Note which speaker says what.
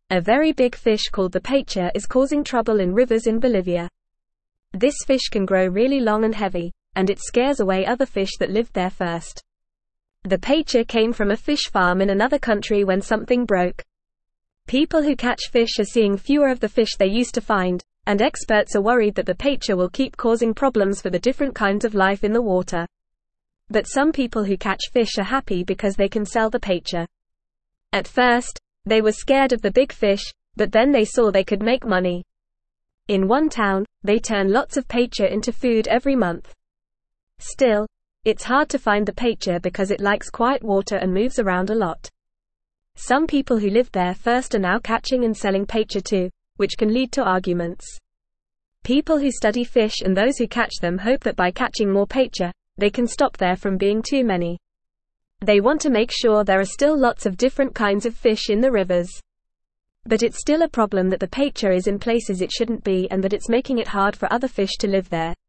Speaker 1: A very big fish called the pacha is causing trouble in rivers in Bolivia. This fish can grow really long and heavy, and it scares away other fish that lived there first. The pacha came from a fish farm in another country when something broke. People who catch fish are seeing fewer of the fish they used to find, and experts are worried that the pacha will keep causing problems for the different kinds of life in the water. But some people who catch fish are happy because they can sell the pacha. At first, they were scared of the big fish, but then they saw they could make money. In one town, they turn lots of pacha into food every month. Still, it's hard to find the pacha because it likes quiet water and moves around a lot. Some people who lived there first are now catching and selling pacha too, which can lead to arguments. People who study fish and those who catch them hope that by catching more pacha, they can stop there from being too many. They want to make sure there are still lots of different kinds of fish in the rivers. But it's still a problem that the pacha is in places it shouldn't be and that it's making it hard for other fish to live there.